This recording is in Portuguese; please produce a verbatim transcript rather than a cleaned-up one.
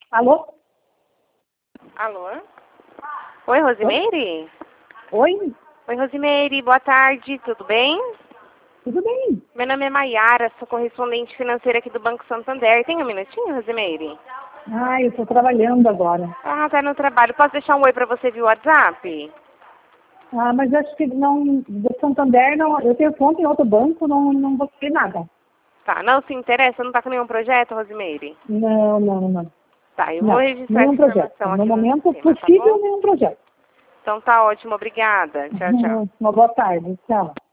Alô? Alô? Oi, Rosimeire? Oi? Oi, Rosimeire, boa tarde, tudo bem? Tudo bem? Meu nome é Maiara, sou correspondente financeira aqui do Banco Santander. Tem um minutinho, Rosimeire? Ah, eu estou trabalhando agora. Ah, tá no trabalho. Posso deixar um oi pra você via WhatsApp? Ah, mas acho que não, do Santander, não, eu tenho conta em outro banco, não, não vou ter nada. Tá, não se interessa? Não tá com nenhum projeto, Rosimeire? Não, não, não. Tá, eu vou Não, registrar essa nenhum projeto. informação No aqui no momento sistema, tá possível, bom? nenhum projeto. Então tá ótimo, obrigada. Tchau, tchau. Uma boa tarde, tchau.